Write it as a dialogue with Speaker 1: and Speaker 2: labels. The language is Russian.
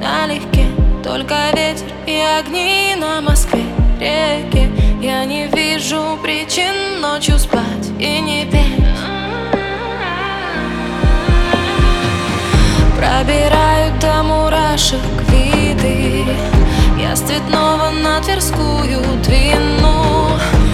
Speaker 1: налегке. Только ветер и огни на Москве-реке. Я не вижу причин ночью спать и не петь. Пробирают до мурашек виды. Я с Цветного на Тверскую двину.